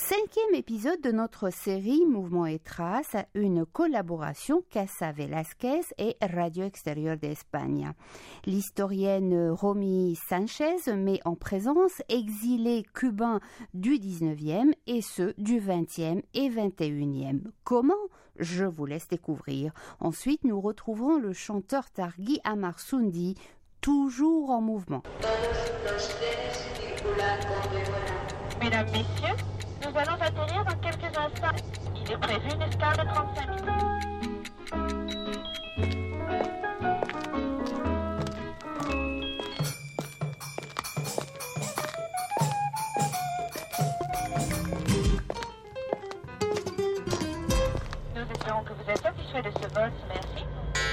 5e épisode de notre série Mouvement et Traces, une collaboration Casa Velázquez et Radio Extérieur d'Espagne. L'historienne Romy Sánchez met en présence exilés cubains du 19e et ceux du 20e et 21e. Comment ? Je vous laisse découvrir. Ensuite, nous retrouverons le chanteur Targui Amarsundi, toujours en mouvement. Mesdames, Messieurs, nous allons atterrir dans quelques instants. Il est prévu une escale de 35 minutes. Nous espérons que vous êtes satisfaits de ce vol. Merci.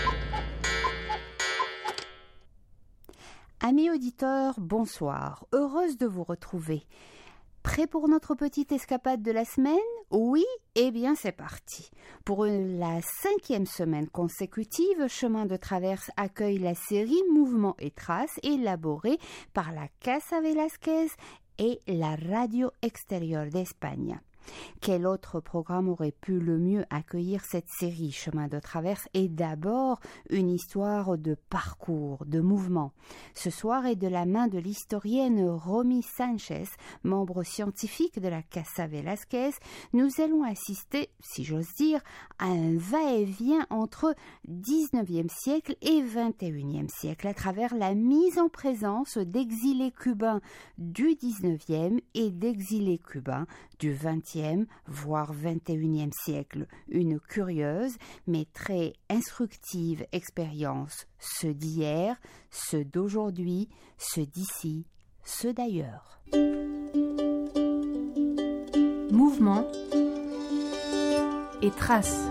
Amis auditeurs, bonsoir. Heureuse de vous retrouver. Prêt pour notre petite escapade de la semaine ? Oui ? Eh bien, c'est parti. Pour la 5e semaine consécutive, Chemin de Traverse accueille la série Mouvement et Traces élaborée par la Casa Velázquez et la Radio Extérieur d'Espagne. Quel autre programme aurait pu le mieux accueillir cette série Chemin de Traverse est d'abord une histoire de parcours, de mouvement. Ce soir est de la main de l'historienne Romy Sánchez, membre scientifique de la Casa Velázquez, nous allons assister, si j'ose dire, à un va-et-vient entre 19e siècle et 21e siècle à travers la mise en présence d'exilés cubains du 19e et d'exilés cubains du 20e voire 21e siècle. Une curieuse mais très instructive expérience, ceux d'hier, ceux d'aujourd'hui, ceux d'ici, ceux d'ailleurs. Mouvement et traces.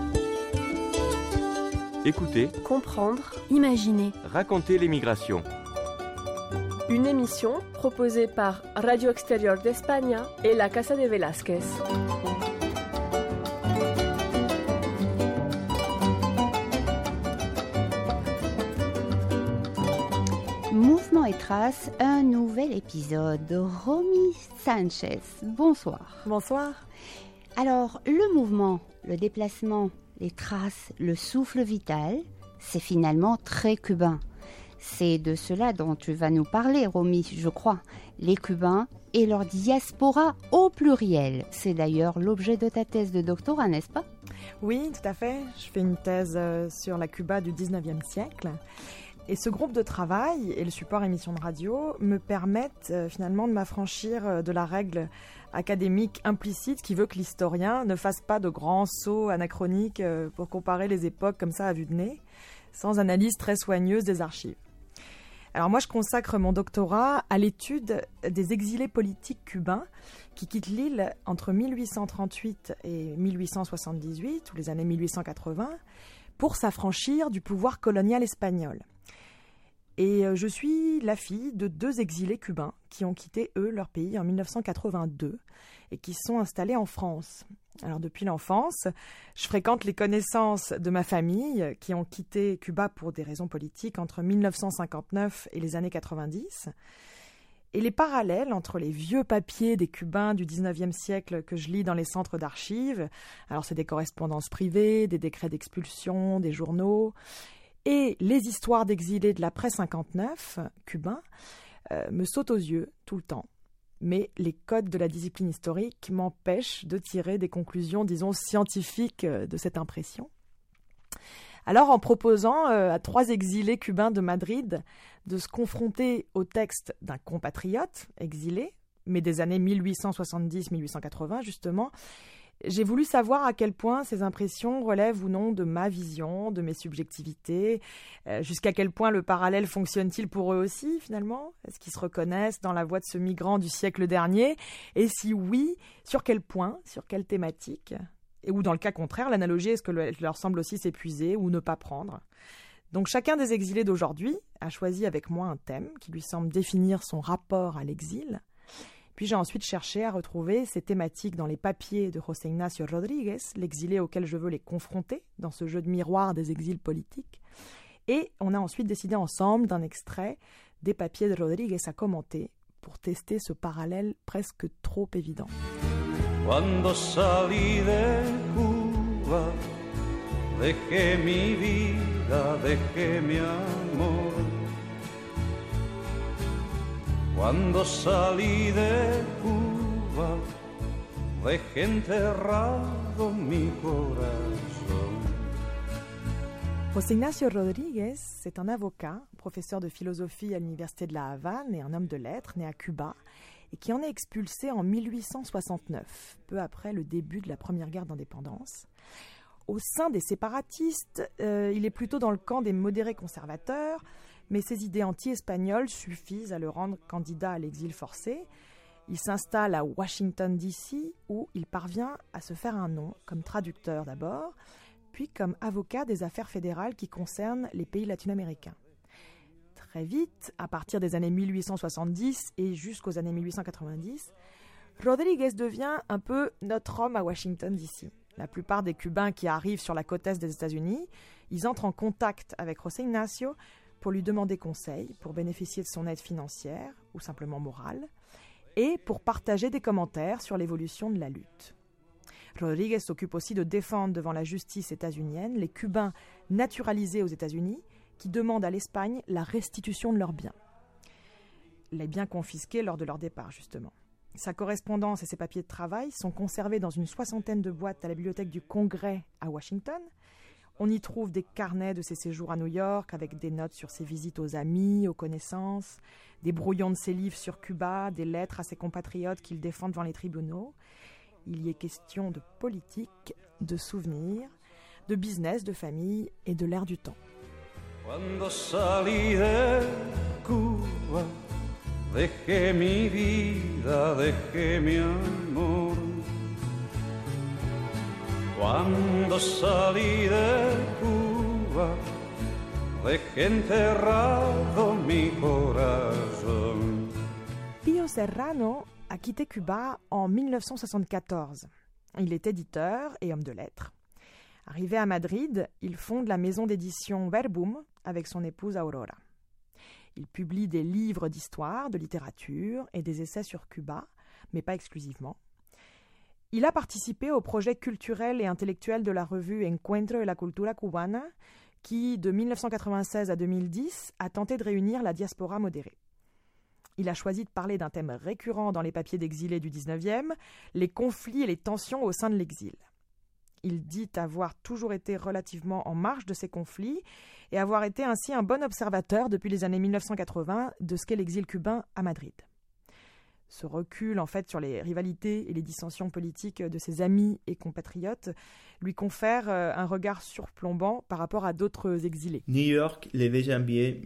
Écoutez, comprendre, imaginer. raconter l'émigration. Une émission proposée par Radio Extérieur d'Espagne et la Casa de Velázquez. Mouvement et Traces, un nouvel épisode. Romy Sánchez, bonsoir. Bonsoir. Alors, le mouvement, le déplacement, les traces, le souffle vital, c'est finalement très cubain. C'est de cela dont tu vas nous parler, Romy, je crois. Les Cubains et leur diaspora au pluriel. C'est d'ailleurs l'objet de ta thèse de doctorat, n'est-ce pas ? Oui, tout à fait. Je fais une thèse sur la Cuba du 19e siècle. Et ce groupe de travail et le support émission de radio me permettent finalement de m'affranchir de la règle académique implicite qui veut que l'historien ne fasse pas de grands sauts anachroniques pour comparer les époques comme ça à vue de nez, sans analyse très soigneuse des archives. Alors moi, je consacre mon doctorat à l'étude des exilés politiques cubains qui quittent l'île entre 1838 et 1878, ou les années 1880, pour s'affranchir du pouvoir colonial espagnol. Et je suis la fille de 2 exilés cubains qui ont quitté, eux, leur pays en 1982 et qui sont installés en France. Alors depuis l'enfance, je fréquente les connaissances de ma famille qui ont quitté Cuba pour des raisons politiques entre 1959 et les années 90. Et les parallèles entre les vieux papiers des Cubains du 19e siècle que je lis dans les centres d'archives, alors c'est des correspondances privées, des décrets d'expulsion, des journaux, et les histoires d'exilés de l'après 59 cubains me sautent aux yeux tout le temps. Mais les codes de la discipline historique m'empêchent de tirer des conclusions, disons, scientifiques de cette impression. Alors, en proposant à 3 exilés cubains de Madrid de se confronter au texte d'un compatriote exilé, mais des années 1870-1880 justement, j'ai voulu savoir à quel point ces impressions relèvent ou non de ma vision, de mes subjectivités, jusqu'à quel point le parallèle fonctionne-t-il pour eux aussi, finalement ? Est-ce qu'ils se reconnaissent dans la voix de ce migrant du siècle dernier ? Et si oui, sur quel point, sur quelle thématique ? Et ou dans le cas contraire, l'analogie, est-ce que leur semble aussi s'épuiser ou ne pas prendre ? Donc chacun des exilés d'aujourd'hui a choisi avec moi un thème qui lui semble définir son rapport à l'exil. Puis j'ai ensuite cherché à retrouver ces thématiques dans les papiers de José Ignacio Rodríguez, l'exilé auquel je veux les confronter dans ce jeu de miroir des exils politiques. Et on a ensuite décidé ensemble d'un extrait des papiers de Rodríguez à commenter pour tester ce parallèle presque trop évident. Cuando salí de Cuba, dejé mi vida, dejé mi amor. Cuando salí de Cuba, dejé enterrado mi corazón. José Ignacio Rodríguez, c'est un avocat, professeur de philosophie à l'université de La Havane et un homme de lettres né à Cuba, et qui en est expulsé en 1869, peu après le début de la première guerre d'indépendance. Au sein des séparatistes, il est plutôt dans le camp des modérés conservateurs, mais ses idées anti-espagnoles suffisent à le rendre candidat à l'exil forcé. Il s'installe à Washington, D.C., où il parvient à se faire un nom, comme traducteur d'abord, puis comme avocat des affaires fédérales qui concernent les pays latino-américains. Très vite, à partir des années 1870 et jusqu'aux années 1890, Rodríguez devient un peu notre homme à Washington, D.C. La plupart des Cubains qui arrivent sur la côte est des États-Unis, ils entrent en contact avec José Ignacio pour lui demander conseil, pour bénéficier de son aide financière ou simplement morale, et pour partager des commentaires sur l'évolution de la lutte. Rodríguez s'occupe aussi de défendre devant la justice états-unienne les Cubains naturalisés aux États-Unis qui demandent à l'Espagne la restitution de leurs biens. Les biens confisqués lors de leur départ, justement. Sa correspondance et ses papiers de travail sont conservés dans une 60aine de boîtes à la bibliothèque du Congrès à Washington. On y trouve des carnets de ses séjours à New York avec des notes sur ses visites aux amis, aux connaissances, des brouillons de ses livres sur Cuba, des lettres à ses compatriotes qu'il défend devant les tribunaux. Il y est question de politique, de souvenirs, de business, de famille et de l'ère du temps. Cuando salí de Cuba, dejé mi vida, dejé mi amor. Cuando salí de Cuba, dejé enterrado mi corazón. Pío Serrano a quitté Cuba en 1974. Il est éditeur et homme de lettres. Arrivé à Madrid, il fonde la maison d'édition Verbum avec son épouse Aurora. Il publie des livres d'histoire, de littérature et des essais sur Cuba, mais pas exclusivement. Il a participé au projet culturel et intellectuel de la revue Encuentro de la Cultura Cubana, qui, de 1996 à 2010, a tenté de réunir la diaspora modérée. Il a choisi de parler d'un thème récurrent dans les papiers d'exilés du 19e, les conflits et les tensions au sein de l'exil. Il dit avoir toujours été relativement en marge de ces conflits et avoir été ainsi un bon observateur depuis les années 1980 de ce qu'est l'exil cubain à Madrid. Ce recul, en fait, sur les rivalités et les dissensions politiques de ses amis et compatriotes lui confère un regard surplombant par rapport à d'autres exilés. New York, le 2 janvier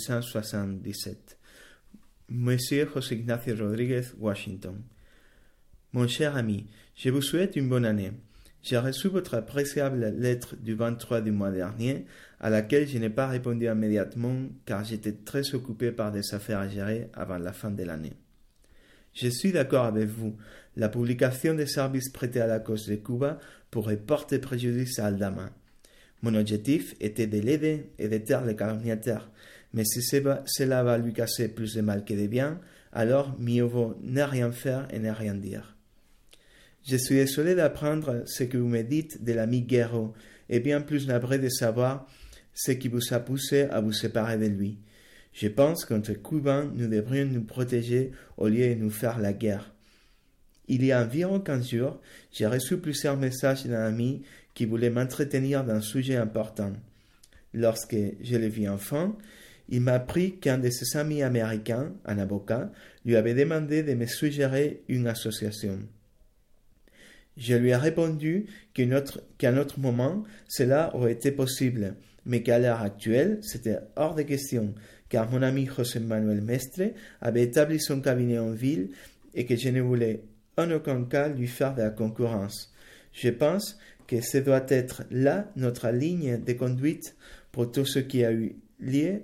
1877. Monsieur José Ignacio Rodríguez, Washington. Mon cher ami, je vous souhaite une bonne année. J'ai reçu votre appréciable lettre du 23 du mois dernier, à laquelle je n'ai pas répondu immédiatement car j'étais très occupé par des affaires à gérer avant la fin de l'année. Je suis d'accord avec vous. La publication des services prêtés à la cause de Cuba pourrait porter préjudice à Aldama. Mon objectif était de l'aider et de taire les calomniateurs, mais si cela va lui casser plus de mal que de bien, alors mieux vaut ne rien faire et ne rien dire. Je suis désolé d'apprendre ce que vous me dites de l'ami Guerrero et bien plus navré de savoir ce qui vous a poussé à vous séparer de lui. Je pense qu'entre Cubains, nous devrions nous protéger au lieu de nous faire la guerre. Il y a environ 15 jours, j'ai reçu plusieurs messages d'un ami qui voulait m'entretenir d'un sujet important. Lorsque je le vis enfin, il m'a appris qu'un de ses amis américains, un avocat, lui avait demandé de me suggérer une association. Je lui ai répondu qu'à un autre moment, cela aurait été possible, mais qu'à l'heure actuelle, c'était hors de question, car mon ami José Manuel Mestre avait établi son cabinet en ville et que je ne voulais en aucun cas lui faire de la concurrence. Je pense que ce doit être là notre ligne de conduite pour tout ce qui a eu lieu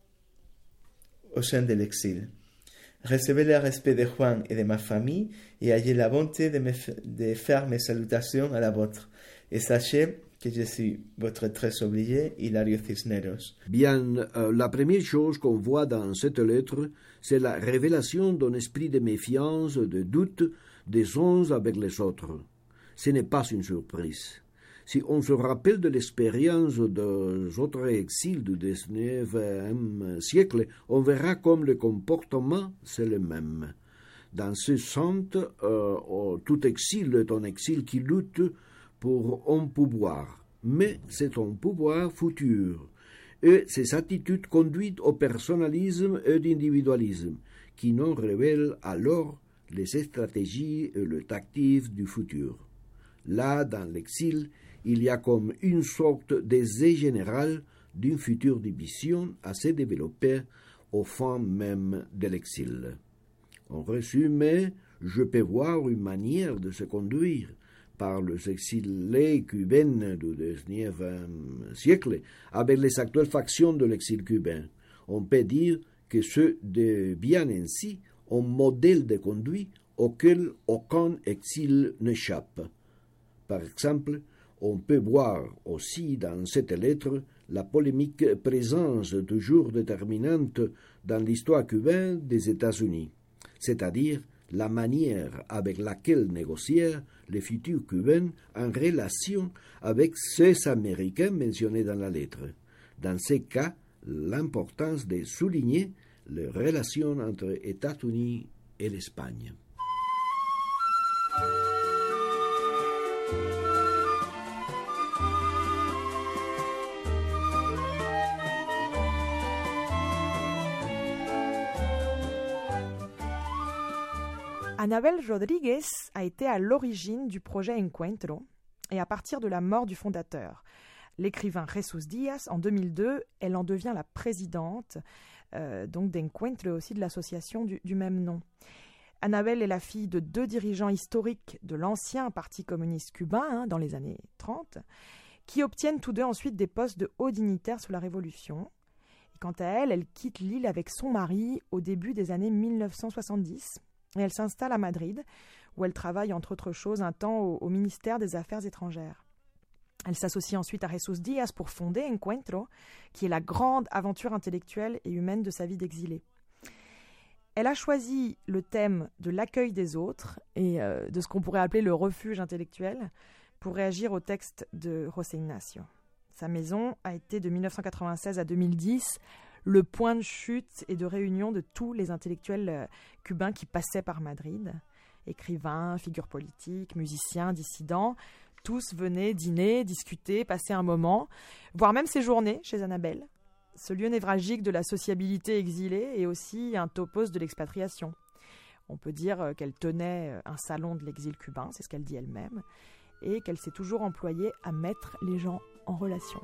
au sein de l'exil. Recevez le respect de Juan et de ma famille et ayez la bonté de faire mes salutations à la vôtre. Et sachez que je suis votre très obligé, Hilario Cisneros. Bien, la première chose qu'on voit dans cette lettre, c'est la révélation d'un esprit de méfiance, de doute, des uns avec les autres. Ce n'est pas une surprise. Si on se rappelle de l'expérience des autres exils du XIXe siècle, on verra comme le comportement c'est le même. Dans ce sens, tout exil est un exil qui lutte pour un pouvoir, mais c'est un pouvoir futur. Et ces attitudes conduisent au personnalisme et l'individualisme, qui nous révèlent alors les stratégies et le tactique du futur. Là, dans l'exil, il y a comme une sorte d'essai général d'une future division à se développer au fond même de l'exil. En résumé, je peux voir une manière de se conduire par les exilés cubains du XIXe siècle avec les actuelles factions de l'exil cubain. On peut dire que ce devient ainsi un modèle de conduite auquel aucun exil n'échappe. Par exemple, on peut voir aussi dans cette lettre la polémique présence toujours déterminante dans l'histoire cubaine des États-Unis, c'est-à-dire la manière avec laquelle négocièrent les futurs cubains en relation avec ces Américains mentionnés dans la lettre. Dans ces cas, l'importance de souligner les relations entre États-Unis et l'Espagne. Anabel Rodríguez a été à l'origine du projet Encuentro et à partir de la mort du fondateur, l'écrivain Jesús Díaz, en 2002, elle en devient la présidente donc d'Encuentro et aussi de l'association du même nom. Anabel est la fille de 2 dirigeants historiques de l'ancien Parti communiste cubain dans les années 30, qui obtiennent tous deux ensuite des postes de hauts dignitaires sous la Révolution. Et quant à elle, elle quitte l'île avec son mari au début des années 1970. Et elle s'installe à Madrid, où elle travaille entre autres choses un temps au ministère des Affaires étrangères. Elle s'associe ensuite à Jesús Díaz pour fonder Encuentro, qui est la grande aventure intellectuelle et humaine de sa vie d'exilée. Elle a choisi le thème de l'accueil des autres et de ce qu'on pourrait appeler le refuge intellectuel pour réagir au texte de José Ignacio. Sa maison a été de 1996 à 2010 le point de chute et de réunion de tous les intellectuels cubains qui passaient par Madrid. Écrivains, figures politiques, musiciens, dissidents, tous venaient dîner, discuter, passer un moment, voire même séjourner chez Anabel. Ce lieu névralgique de la sociabilité exilée est aussi un topos de l'expatriation. On peut dire qu'elle tenait un salon de l'exil cubain, c'est ce qu'elle dit elle-même, et qu'elle s'est toujours employée à mettre les gens en relation.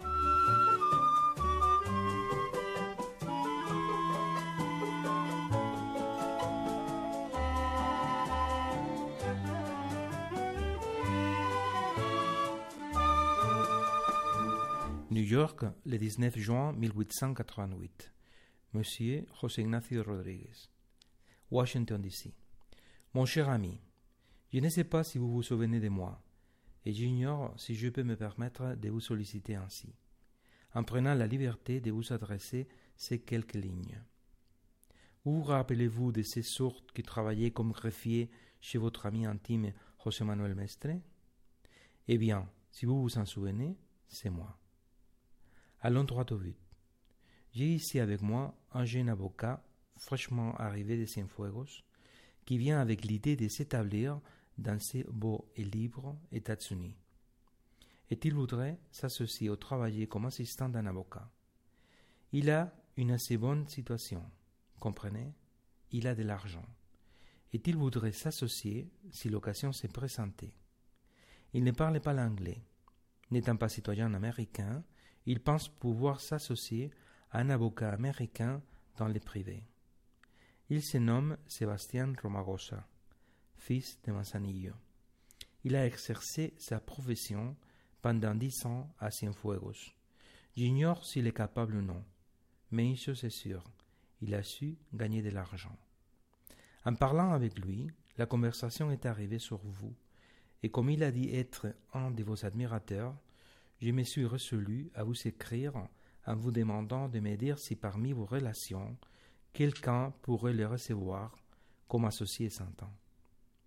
New York, le 19 juin 1888. Monsieur José Ignacio Rodríguez. Washington, D.C. Mon cher ami, je ne sais pas si vous vous souvenez de moi, et j'ignore si je peux me permettre de vous solliciter ainsi, en prenant la liberté de vous adresser ces quelques lignes. Vous rappelez-vous de ces sortes qui travaillaient comme greffiers chez votre ami intime José Manuel Mestre? Eh bien, si vous vous en souvenez, c'est moi. Allons droit au but. J'ai ici avec moi un jeune avocat fraîchement arrivé de Cienfuegos qui vient avec l'idée de s'établir dans ces beaux et libres États-Unis. Et il voudrait s'associer au travail comme assistant d'un avocat. Il a une assez bonne situation, comprenez? Il a de l'argent. Et il voudrait s'associer si l'occasion s'est présentée. Il ne parle pas l'anglais. N'étant pas citoyen américain, il pense pouvoir s'associer à un avocat américain dans le privé. Il se nomme Sébastien Romagosa, fils de Manzanillo. Il a exercé sa profession pendant 10 ans à Cienfuegos. J'ignore s'il est capable ou non, mais une chose est sûre, il a su gagner de l'argent. En parlant avec lui, la conversation est arrivée sur vous, et comme il a dit être un de vos admirateurs, je me suis résolu à vous écrire en vous demandant de me dire si parmi vos relations, quelqu'un pourrait le recevoir comme associé s'entend.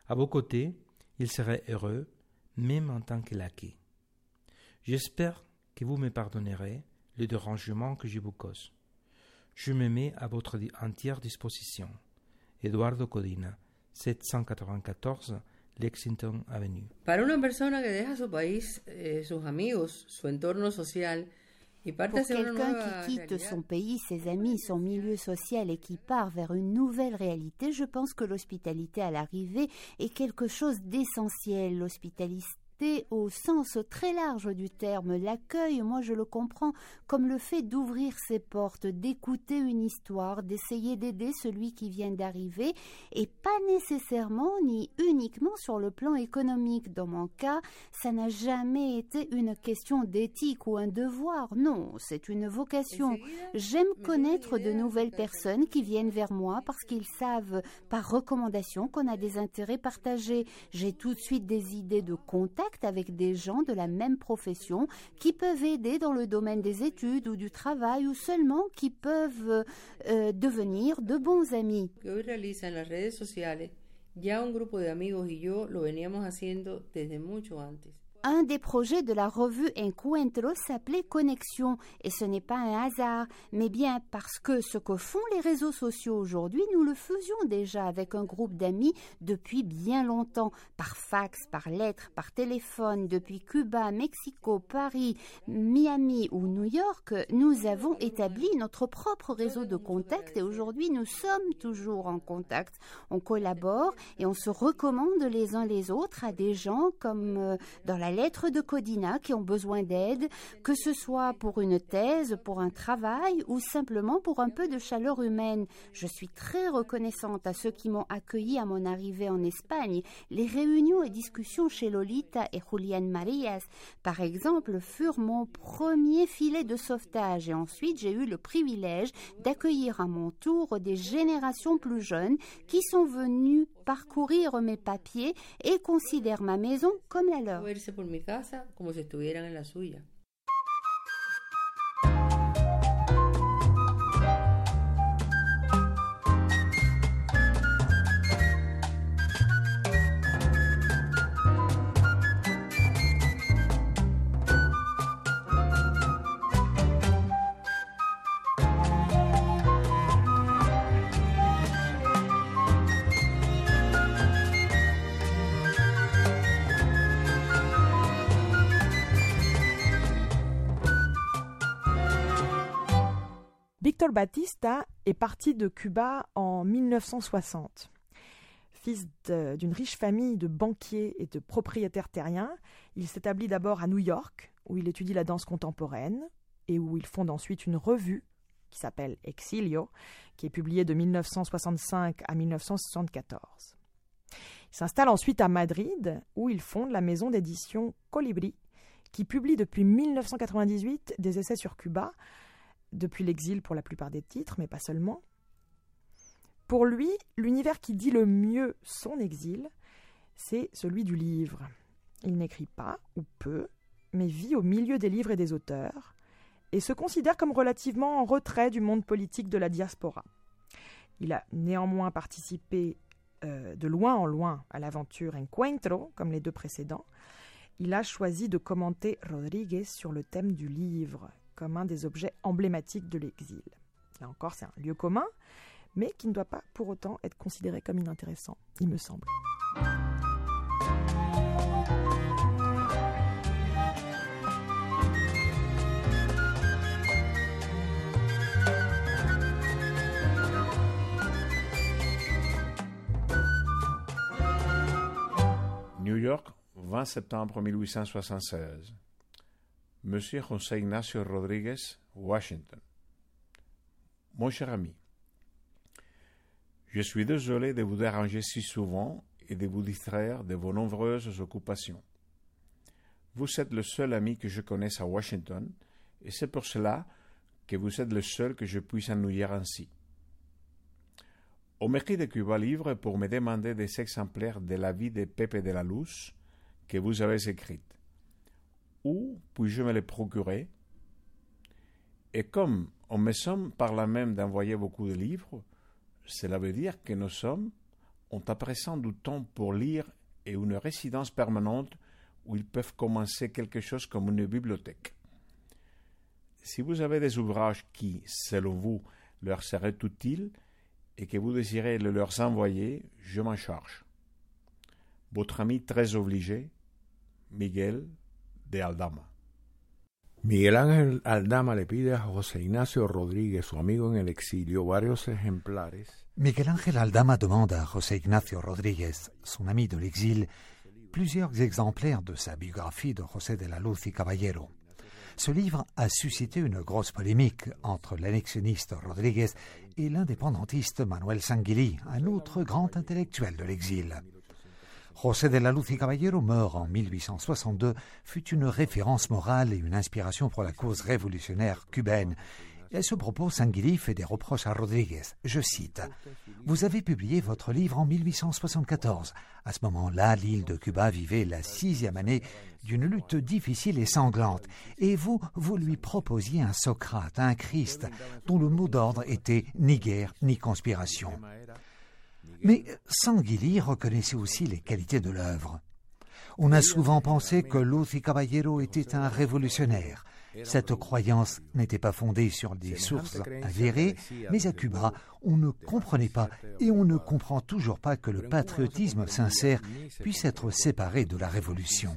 À vos côtés, il serait heureux, même en tant que laquais. J'espère que vous me pardonnerez le dérangement que je vous cause. Je me mets à votre entière disposition. Eduardo Codina, 794 Lexington Avenue. Para una persona que deja su país, sus amigos, su entorno social y parte Pour hacia una quelqu'un nueva qui quitte realidad, son pays, ses amis, son milieu social et qui part vers une nouvelle réalité, je pense que l'hospitalité à l'arrivée est quelque chose d'essentiel. L'hospitalité au sens très large du terme. L'accueil, moi je le comprends comme le fait d'ouvrir ses portes, d'écouter une histoire, d'essayer d'aider celui qui vient d'arriver et pas nécessairement ni uniquement sur le plan économique. Dans mon cas, ça n'a jamais été une question d'éthique ou un devoir. Non, c'est une vocation. J'aime connaître de nouvelles personnes qui viennent vers moi parce qu'ils savent par recommandation qu'on a des intérêts partagés. J'ai tout de suite des idées de contact avec des gens de la même profession qui peuvent aider dans le domaine des études ou du travail ou seulement qui peuvent devenir de bons amis. que hoy realiza en las redes sociales, ya un grupo de amigos y yo lo veníamos haciendo desde mucho antes. Un des projets de la revue Encuentro s'appelait Connexion, et ce n'est pas un hasard, mais bien parce que ce que font les réseaux sociaux aujourd'hui, nous le faisions déjà avec un groupe d'amis depuis bien longtemps, par fax, par lettre, par téléphone, depuis Cuba, Mexico, Paris, Miami ou New York, nous avons établi notre propre réseau de contacts et aujourd'hui nous sommes toujours en contact. On collabore et on se recommande les uns les autres à des gens comme dans la lettre de Codina qui ont besoin d'aide, que ce soit pour une thèse, pour un travail ou simplement pour un peu de chaleur humaine. Je suis très reconnaissante à ceux qui m'ont accueilli à mon arrivée en Espagne. Les réunions et discussions chez Lolita et Julián Marías, par exemple, furent mon premier filet de sauvetage et ensuite j'ai eu le privilège d'accueillir à mon tour des générations plus jeunes qui sont venues parcourir mes papiers et considèrent ma maison comme la leur. Verse por mi casa como si estuvieran en la suya. Víctor Batista est parti de Cuba en 1960. Fils d'une riche famille de banquiers et de propriétaires terriens, il s'établit d'abord à New York, où il étudie la danse contemporaine et où il fonde ensuite une revue qui s'appelle Exilio, qui est publiée de 1965 à 1974. Il s'installe ensuite à Madrid, où il fonde la maison d'édition Colibri, qui publie depuis 1998 des essais sur Cuba, depuis l'exil pour la plupart des titres, mais pas seulement. Pour lui, l'univers qui dit le mieux son exil, c'est celui du livre. Il n'écrit pas, ou peu, mais vit au milieu des livres et des auteurs, et se considère comme relativement en retrait du monde politique de la diaspora. Il a néanmoins participé de loin en loin à l'aventure Encuentro, comme les deux précédents. Il a choisi de commenter Rodríguez sur le thème du livre, comme un des objets emblématiques de l'exil. Là encore, c'est un lieu commun, mais qui ne doit pas pour autant être considéré comme inintéressant, il me semble. New York, 20 septembre 1876. Monsieur José Ignacio Rodríguez, Washington. Mon cher ami, je suis désolé de vous déranger si souvent et de vous distraire de vos nombreuses occupations. Vous êtes le seul ami que je connaisse à Washington, et c'est pour cela que vous êtes le seul que je puisse ennuyer ainsi. On m'écrit de Cuba Libre pour me demander des exemplaires de la vie de Pepe de la Luz que vous avez écrite. Où puis-je me les procurer? Et comme on me somme par là même d'envoyer beaucoup de livres, cela veut dire que nous sommes ont à présent du temps pour lire et une résidence permanente où ils peuvent commencer quelque chose comme une bibliothèque. Si vous avez des ouvrages qui, selon vous, leur seraient utiles et que vous désirez le leur envoyer, je m'en charge. Votre ami très obligé, Miguel de Aldama. Miguel Ángel Aldama le pide a José Ignacio Rodríguez, su amigo en el exilio, varios ejemplares. Miguel Ángel Aldama demande à José Ignacio Rodríguez, son ami de l'exil, plusieurs exemplaires de sa biographie de José de la Luz y Caballero. Ce livre a suscité une grosse polémique entre l'annexionniste Rodríguez et l'indépendantiste Manuel Sanguilí, un autre grand intellectuel de l'exil. José de la Luz y Caballero, mort en 1862, fut une référence morale et une inspiration pour la cause révolutionnaire cubaine. Et à ce propos, Sanguilí fait des reproches à Rodríguez. Je cite « Vous avez publié votre livre en 1874. À ce moment-là, l'île de Cuba vivait la 6e année d'une lutte difficile et sanglante. Et vous lui proposiez un Socrate, un Christ, dont le mot d'ordre était ni guerre ni conspiration. » Mais Sanguilí reconnaissait aussi les qualités de l'œuvre. On a souvent pensé que Luz y Caballero était un révolutionnaire. Cette croyance n'était pas fondée sur des sources avérées, mais à Cuba, on ne comprenait pas et on ne comprend toujours pas que le patriotisme sincère puisse être séparé de la révolution.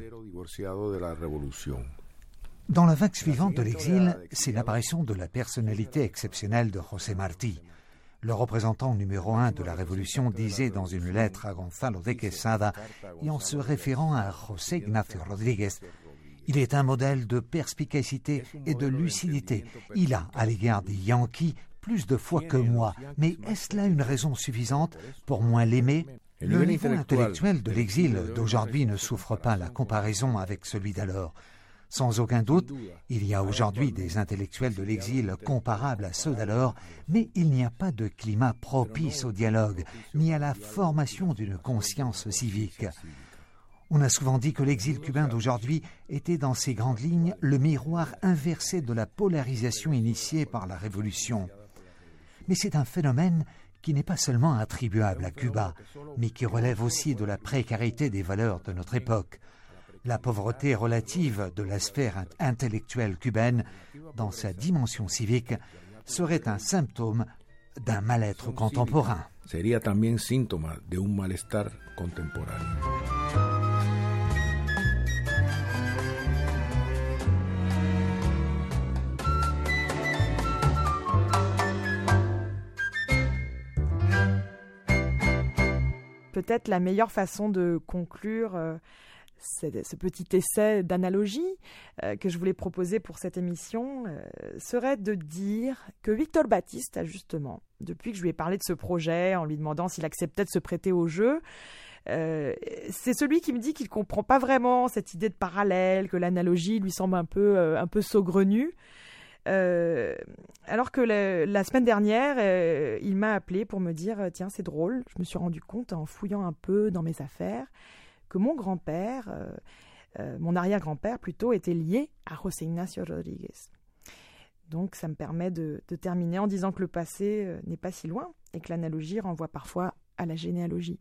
Dans la vague suivante de l'exil, c'est l'apparition de la personnalité exceptionnelle de José Martí. Le représentant numéro 1 de la Révolution disait dans une lettre à Gonzalo de Quesada, et en se référant à José Ignacio Rodríguez, « Il est un modèle de perspicacité et de lucidité. Il a, à l'égard des Yankees, plus de foi que moi. Mais est-ce là une raison suffisante pour moins l'aimer ?» Le niveau intellectuel de l'exil d'aujourd'hui ne souffre pas la comparaison avec celui d'alors. Sans aucun doute, il y a aujourd'hui des intellectuels de l'exil comparables à ceux d'alors, mais il n'y a pas de climat propice au dialogue, ni à la formation d'une conscience civique. On a souvent dit que l'exil cubain d'aujourd'hui était dans ses grandes lignes le miroir inversé de la polarisation initiée par la Révolution. Mais c'est un phénomène qui n'est pas seulement attribuable à Cuba, mais qui relève aussi de la précarité des valeurs de notre époque. La pauvreté relative de la sphère intellectuelle cubaine, dans sa dimension civique, serait un symptôme d'un mal-être contemporain. Sería también síntoma de un malestar contemporáneo. Peut-être la meilleure façon de conclure ce petit essai d'analogie que je voulais proposer pour cette émission serait de dire que Victor Batista, justement, depuis que je lui ai parlé de ce projet en lui demandant s'il acceptait de se prêter au jeu, c'est celui qui me dit qu'il ne comprend pas vraiment cette idée de parallèle, que l'analogie lui semble un peu saugrenue. Alors que la semaine dernière, il m'a appelé pour me dire « Tiens, c'est drôle, je me suis rendu compte en fouillant un peu dans mes affaires que mon grand-père, mon arrière-grand-père plutôt, était lié à José Ignacio Rodríguez. » Donc ça me permet de terminer en disant que le passé n'est pas si loin et que l'analogie renvoie parfois à la généalogie.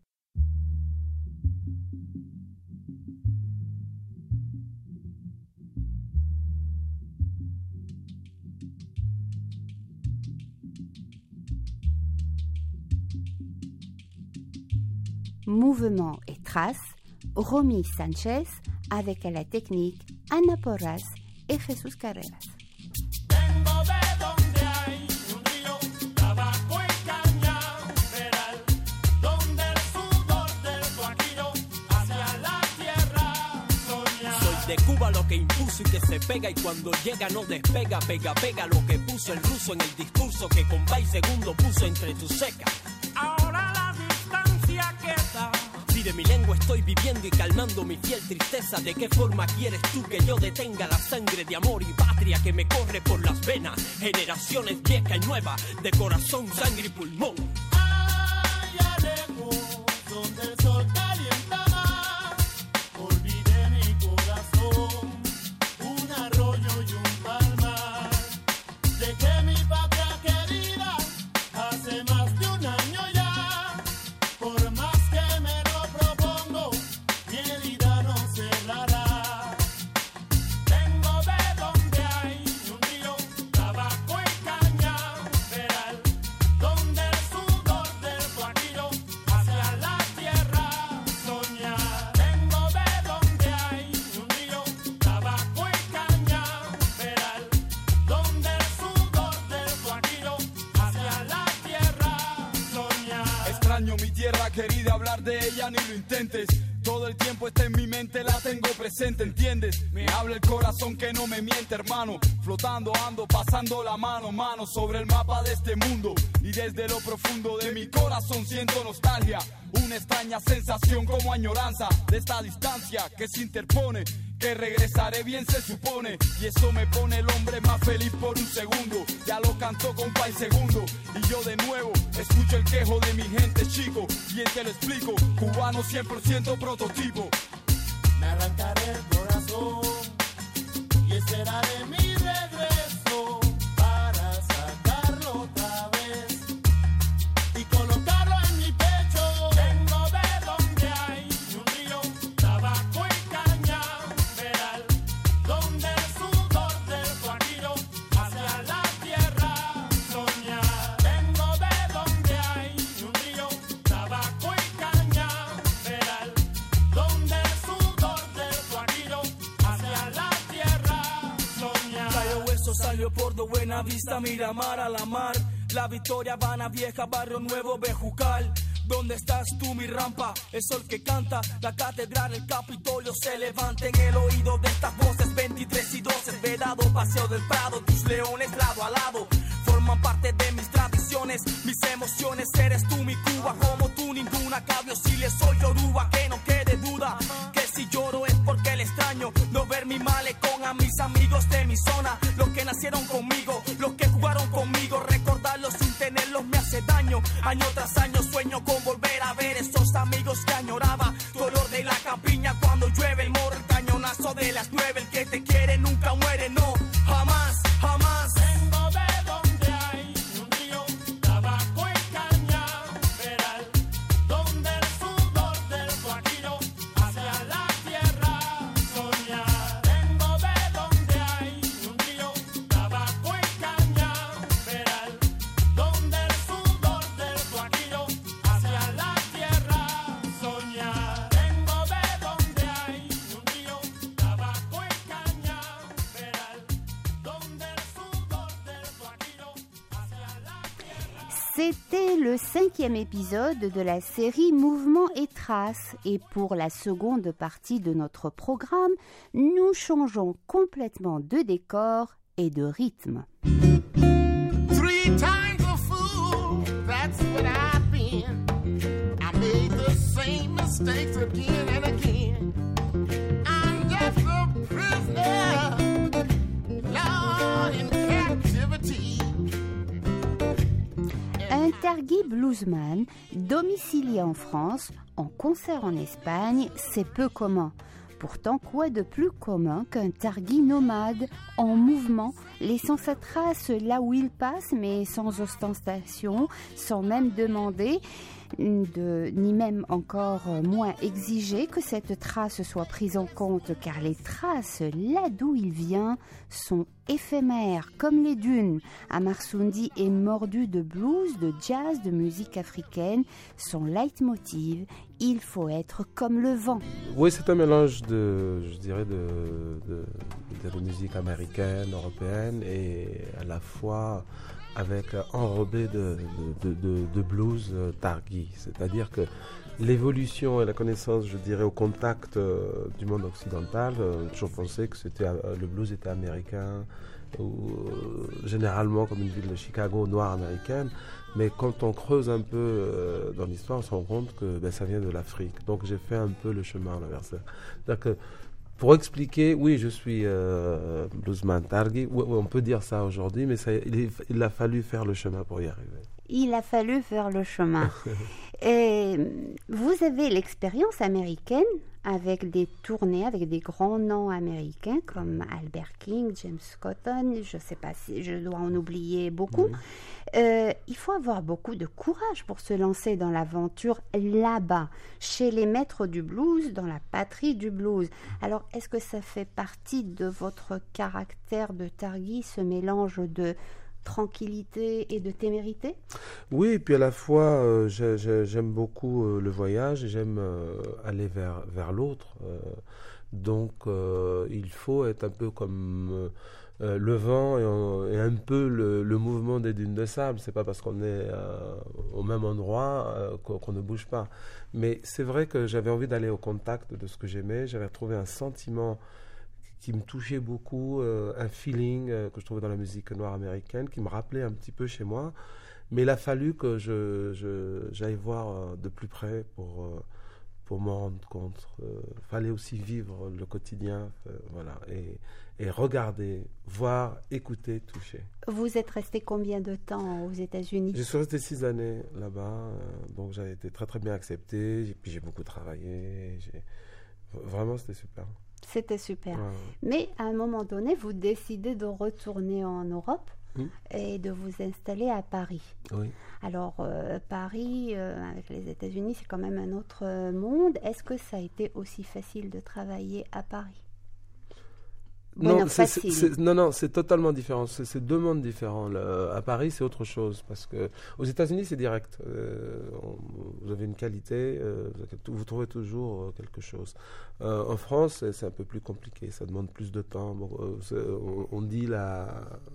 Mouvement et traces, Romy Sanchez avec à la technique Ana Porras et Jesús Carreras. De Cuba lo que impuso y que se pega y cuando llega no despega, pega, pega lo que puso el ruso en el discurso que con Bay segundo puso entre tus secas. Ahora la distancia queda. Si de mi lengua estoy viviendo y calmando mi fiel tristeza, ¿de qué forma quieres tú que yo detenga la sangre de amor y patria que me corre por las venas? Generaciones viejas y nuevas, de corazón, sangre y pulmón. Ay, lejos, donde el sol calienta más, olvidé mi corazón, un arroyo y un palmar. Dejé mi patria querida hace más de un año ya, por más querida, hablar de ella ni lo intentes. Todo el tiempo está en mi mente, la tengo presente, ¿entiendes? Me habla el corazón que no me miente, hermano. Flotando ando, pasando la mano sobre el mapa de este mundo. Y desde lo profundo de mi corazón siento nostalgia. Una extraña sensación como añoranza de esta distancia que se interpone. Que regresaré bien se supone. Y eso me pone el hombre más feliz por un segundo. Ya lo cantó compa y segundo. Y yo de nuevo escucho el quejo de mi gente, chico. Y es que lo explico, cubano 100% prototipo. Me arrancaré el corazón y ese será de mi regreso para sacarlo otra vez y colocarlo en mi pecho. Vengo de donde hay un río, tabaco y caña, veral, donde el sudor del guajiro hacia la tierra soñar. Vengo de donde hay un río, tabaco y caña, veral, donde el sudor del guajiro hacia la tierra soñar. Cayo Hueso salió por de Buena Vista, Miramar a la mar. La Victoria, Habana Vieja, Barrio Nuevo, Bejucal. ¿Dónde estás tú, mi rampa? El sol que canta, la catedral, el Capitolio se levanta en el oído de estas voces. 23 y 12, Vedado, Paseo del Prado, tus leones lado a lado forman parte de mis tradiciones, mis emociones. Eres tú mi Cuba, como tú ninguna. Cabio si le soy Yoruba, que no quede duda que si lloro es porque le extraño no ver mi malecón a mis amigos de mi zona, los que nacieron conmigo, los que jugaron conmigo. Recordarlos sin tenerlos me hace daño. Año tras año sueño con volver a ver esos amigos que añoraba. Dolor de la campiña cuando llueve el morro, el cañonazo de las 9. El que te quiere nunca muere, no, jamás, jamás. Vengo de donde hay un río, tabaco y caña, veral, donde el sudor del guajiro hacia la tierra soñar. Vengo de donde hay un río, tabaco y caña, veral, donde el sudor del guajiro hacia la tierra soñar. Vengo de donde hay un río, tabaco y caña, veral, donde el sudor del guajiro hacia la tierra. C'était le 5e épisode de la série Mouvements et Traces. Et pour la seconde partie de notre programme, nous changeons complètement de décor et de rythme. 3 times a fool, that's what I've been. I made the same mistakes again and again. I'm just a prisoner, Lord, in captivity. Un Targui bluesman, domicilié en France, en concert en Espagne, c'est peu commun. Pourtant, quoi de plus commun qu'un Targui nomade, en mouvement, laissant sa trace là où il passe, mais sans ostentation, sans même demander, ni même encore moins exiger que cette trace soit prise en compte, car les traces, là d'où il vient, sont éphémères, comme les dunes. Amarsundi est mordu de blues, de jazz, de musique africaine. Son leitmotiv, il faut être comme le vent. Oui, c'est un mélange de musique américaine, européenne, et à la fois avec enrobé de blues targui. C'est-à-dire que l'évolution et la connaissance, je dirais, au contact du monde occidental, toujours pensé que le blues était américain, ou généralement comme une ville de Chicago noire américaine. Mais quand on creuse un peu dans l'histoire, on se rend compte que ça vient de l'Afrique. Donc j'ai fait un peu le chemin inversé. C'est-à-dire que pour expliquer, oui, je suis bluesman targui, oui, on peut dire ça aujourd'hui, mais il a fallu faire le chemin pour y arriver. Il a fallu faire le chemin. Et vous avez l'expérience américaine avec des tournées, avec des grands noms américains comme Albert King, James Cotton, je ne sais pas si je dois en oublier beaucoup. Oui. Il faut avoir beaucoup de courage pour se lancer dans l'aventure là-bas, chez les maîtres du blues, dans la patrie du blues. Alors, est-ce que ça fait partie de votre caractère de Targui, ce mélange de tranquillité et de témérité? Oui, et puis à la fois, j'aime beaucoup le voyage et j'aime aller vers l'autre. Donc, il faut être un peu comme le vent et un peu le mouvement des dunes de sable. C'est pas parce qu'on est au même endroit qu'on ne bouge pas. Mais c'est vrai que j'avais envie d'aller au contact de ce que j'aimais. J'avais retrouvé un sentiment qui me touchait beaucoup, un feeling que je trouvais dans la musique noire américaine, qui me rappelait un petit peu chez moi. Mais il a fallu que j'aille voir de plus près pour m'en rendre compte. Fallait aussi vivre le quotidien, voilà, et regarder, voir, écouter, toucher. Vous êtes resté combien de temps aux États-Unis? Je suis resté 6 années là-bas, donc j'ai été très très bien accepté, et puis j'ai beaucoup travaillé, vraiment c'était super. C'était super. Ouais. Mais à un moment donné, vous décidez de retourner en Europe et de vous installer à Paris. Oui. Alors, Paris, avec les États-Unis, c'est quand même un autre monde. Est-ce que ça a été aussi facile de travailler à Paris? Non, c'est totalement différent. C'est deux mondes différents. À Paris, c'est autre chose. Parce que aux États-Unis, c'est direct. Vous avez une qualité, vous trouvez toujours quelque chose. En France, c'est un peu plus compliqué. Ça demande plus de temps. On dit la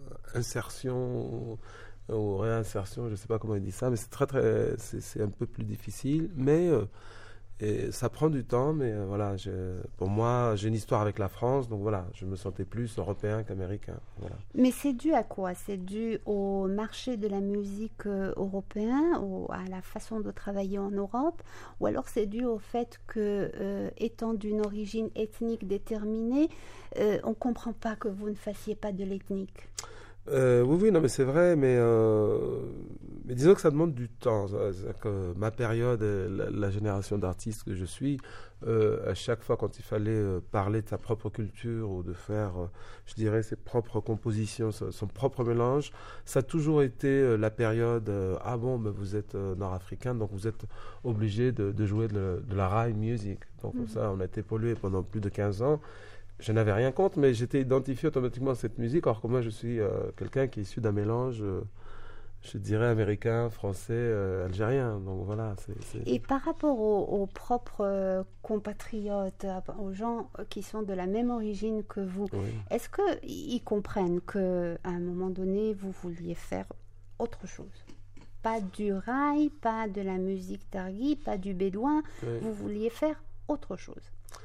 insertion ou réinsertion, je ne sais pas comment on dit ça, mais c'est un peu plus difficile. Mais et ça prend du temps, mais voilà, pour moi, j'ai une histoire avec la France, donc voilà, je me sentais plus européen qu'américain. Voilà. Mais c'est dû à quoi? C'est dû au marché de la musique européen, à la façon de travailler en Europe, ou alors c'est dû au fait que, étant d'une origine ethnique déterminée, on ne comprend pas que vous ne fassiez pas de l'ethnique? Oui, non, mais c'est vrai, mais disons que ça demande du temps. C'est-à-dire que ma période, la génération d'artistes que je suis, à chaque fois quand il fallait parler de sa propre culture ou de faire, je dirais, ses propres compositions, son propre mélange, ça a toujours été la période ah bon, ben vous êtes nord-africain, donc vous êtes obligé de jouer de la rhyme music. Donc ça, on a été pollué pendant plus de 15 ans. Je n'avais rien contre, mais j'étais identifié automatiquement à cette musique, alors que moi je suis quelqu'un qui est issu d'un mélange, je dirais, américain, français, algérien. Donc voilà. Et par rapport aux propres compatriotes, aux gens qui sont de la même origine que vous, oui. Est-ce qu'ils comprennent qu'à un moment donné, vous vouliez faire autre chose? Pas du raï, pas de la musique targhi, pas du bédouin, oui. Vous vouliez faire autre chose?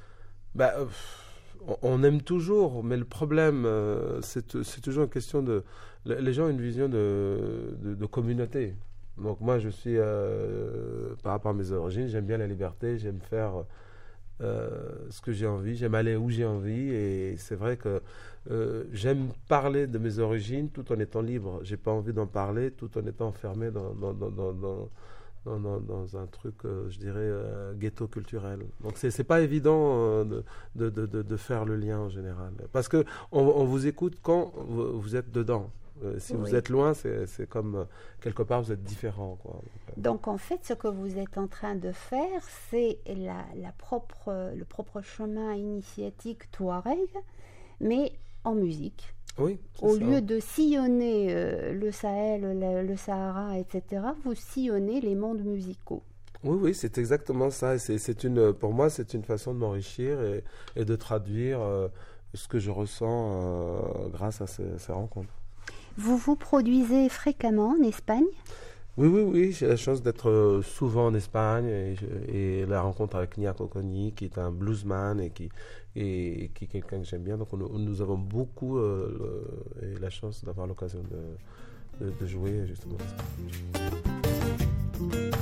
On aime toujours, mais le problème, c'est toujours une question de... Les gens ont une vision de communauté. Donc moi, je suis, par rapport à mes origines, j'aime bien la liberté, j'aime faire ce que j'ai envie, j'aime aller où j'ai envie, et c'est vrai que j'aime parler de mes origines tout en étant libre. J'ai pas envie d'en parler tout en étant enfermé dans un truc, je dirais, ghetto culturel. Donc c'est pas évident de faire le lien en général. Parce que on vous écoute quand vous êtes dedans. Si vous êtes loin, c'est comme quelque part vous êtes différent, quoi. Donc en fait, ce que vous êtes en train de faire, c'est le propre chemin initiatique touareg, mais en musique. Oui, au lieu de sillonner le Sahel, le Sahara, etc., vous sillonnez les mondes musicaux. Oui, c'est exactement ça. Pour moi, c'est une façon de m'enrichir et de traduire ce que je ressens grâce à ces rencontres. Vous vous produisez fréquemment en Espagne ? Oui, j'ai la chance d'être souvent en Espagne et la rencontre avec Nia Coconi, qui est un bluesman et qui est quelqu'un que j'aime bien. Donc nous avons beaucoup et la chance d'avoir l'occasion de jouer justement en Espagne.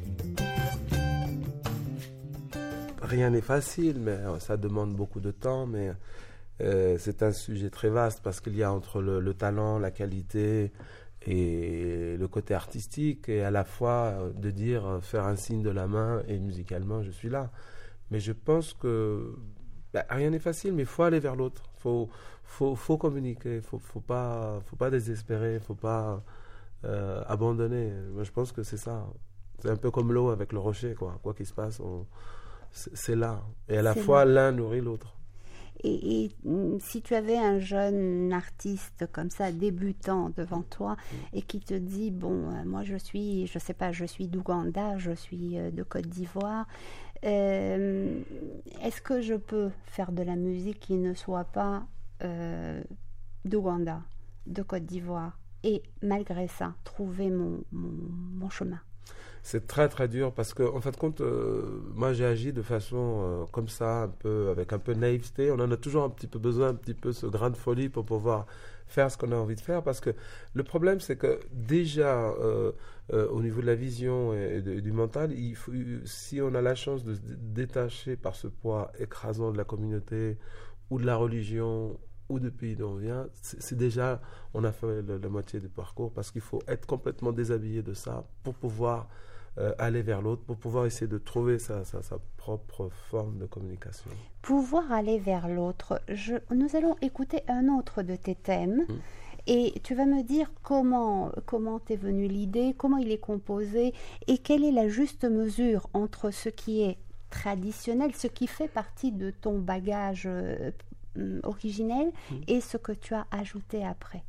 Rien n'est facile, mais ça demande beaucoup de temps, mais c'est un sujet très vaste parce qu'il y a entre le talent, la qualité et le côté artistique, et à la fois de dire faire un signe de la main et musicalement je suis là. Mais je pense que rien n'est facile, mais il faut aller vers l'autre, faut communiquer, faut pas désespérer, faut pas abandonner. Moi je pense que c'est ça, c'est un peu comme l'eau avec le rocher, quoi qu'il se passe, c'est là, et à la fois l'un nourrit l'autre. Et si tu avais un jeune artiste comme ça, débutant devant toi, et qui te dit, bon, moi je suis d'Ouganda, je suis de Côte d'Ivoire, Est-ce que je peux faire de la musique qui ne soit pas d'Ouganda, de Côte d'Ivoire, et malgré ça, trouver mon chemin? C'est très très dur parce que en fin de compte, moi j'ai agi de façon comme ça, avec un peu de naïveté. On en a toujours un petit peu besoin, un petit peu ce grain de folie pour pouvoir faire ce qu'on a envie de faire, parce que le problème c'est que déjà au niveau de la vision et du mental, si on a la chance de se détacher par ce poids écrasant de la communauté ou de la religion ou du pays d'où on vient, c'est déjà, on a fait la moitié du parcours, parce qu'il faut être complètement déshabillé de ça pour pouvoir aller vers l'autre, pour pouvoir essayer de trouver sa propre forme de communication. Pouvoir aller vers l'autre. Nous allons écouter un autre de tes thèmes. Et tu vas me dire comment t'est venue l'idée, comment il est composé et quelle est la juste mesure entre ce qui est traditionnel, ce qui fait partie de ton bagage originel et ce que tu as ajouté après.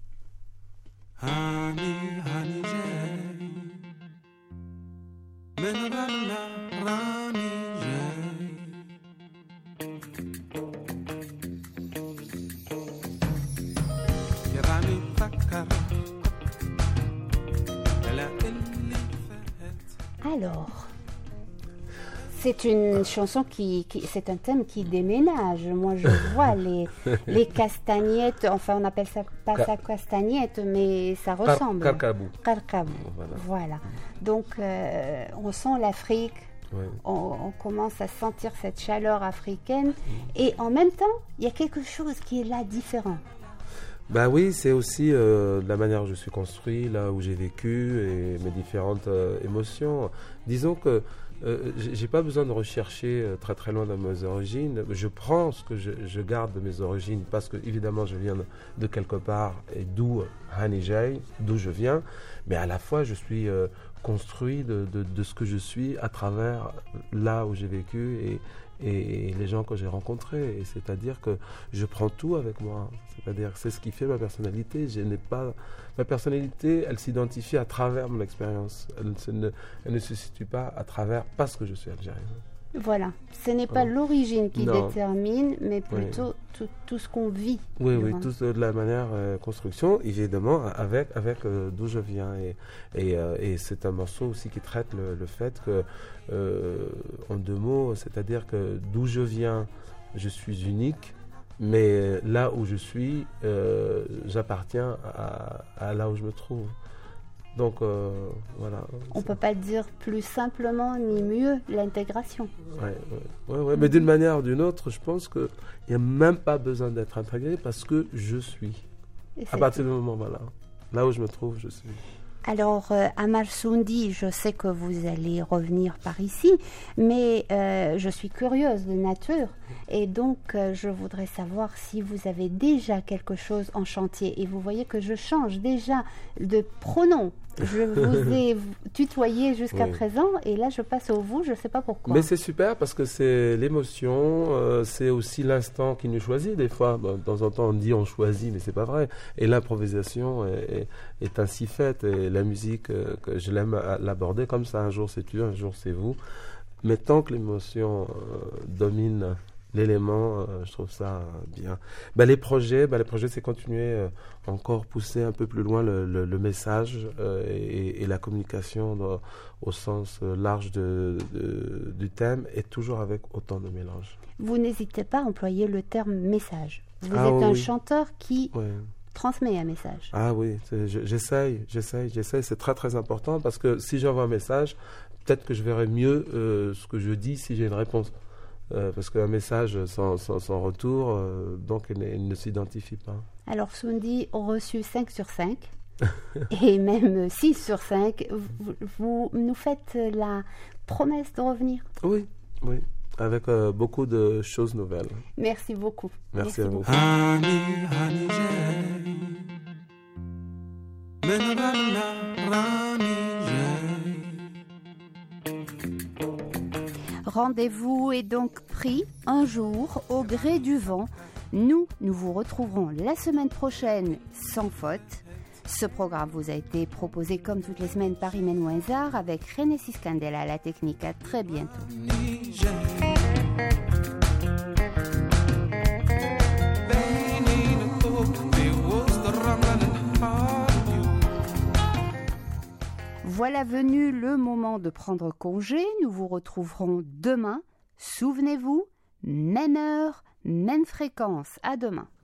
Alors, c'est une chanson c'est un thème qui déménage. Moi, je vois les castagnettes, enfin, on appelle ça pas ça castagnettes, mais ça ressemble. Carcabou. Voilà. Donc, on sent l'Afrique. Oui. On commence à sentir cette chaleur africaine. Et en même temps, il y a quelque chose qui est là différent. Ben oui, c'est aussi la manière où je suis construit, là où j'ai vécu et mes différentes émotions. Disons que j'ai pas besoin de rechercher très très loin de mes origines. Je prends ce que je garde de mes origines parce que évidemment je viens de quelque part et d'où Hanijay, d'où je viens. Mais à la fois je suis construit de ce que je suis à travers là où j'ai vécu et les gens que j'ai rencontrés. Et c'est-à-dire que je prends tout avec moi. C'est-à-dire que c'est ce qui fait ma personnalité. Ma personnalité, elle s'identifie à travers mon expérience. Elle ne se situe pas à travers parce que je suis algérien. Voilà. Ce n'est pas l'origine qui détermine, mais plutôt tout ce qu'on vit. Oui, tout de la manière construction, évidemment, avec d'où je viens. Et c'est un morceau aussi qui traite le fait que, en deux mots, c'est-à-dire que d'où je viens, je suis unique. Mais là où je suis, j'appartiens à là où je me trouve. Donc, voilà. On ne peut pas dire plus simplement ni mieux l'intégration. Ouais. Mais d'une manière ou d'une autre, je pense qu'il n'y a même pas besoin d'être intégré parce que je suis. À partir du moment, là où je me trouve, je suis. Alors, Amar Soundi, je sais que vous allez revenir par ici, mais je suis curieuse de nature et donc je voudrais savoir si vous avez déjà quelque chose en chantier. Et vous voyez que je change déjà de pronom. Je vous ai tutoyé jusqu'à présent et là je passe au vous, je ne sais pas pourquoi. Mais c'est super parce que c'est l'émotion, c'est aussi l'instant qui nous choisit des fois. De temps en temps on dit on choisit mais c'est pas vrai. Et l'improvisation est ainsi faite et la musique, que je l'aime l'aborder comme ça. Un jour c'est tu, un jour c'est vous. Mais tant que l'émotion domine l'élément, je trouve ça bien. Les projets, c'est continuer encore pousser un peu plus loin le message et la communication au sens large du thème et toujours avec autant de mélange. Vous n'hésitez pas à employer le terme message. Vous êtes un chanteur qui transmet un message. Ah oui, j'essaye. C'est très très important parce que si j'envoie un message, peut-être que je verrai mieux ce que je dis si j'ai une réponse. Parce qu'un message sans retour, donc il ne s'identifie pas. Alors Soundi a reçu 5 sur 5 et même 6 sur 5. Vous nous faites la promesse de revenir? Oui, avec beaucoup de choses nouvelles. Merci beaucoup. Merci à vous. Rendez-vous est donc pris un jour au gré du vent. Nous vous retrouverons la semaine prochaine sans faute. Ce programme vous a été proposé comme toutes les semaines par Imen Ouenzar avec René Siscandel à la technique. À très bientôt. Voilà venu le moment de prendre congé. Nous vous retrouverons demain. Souvenez-vous, même heure, même fréquence. À demain.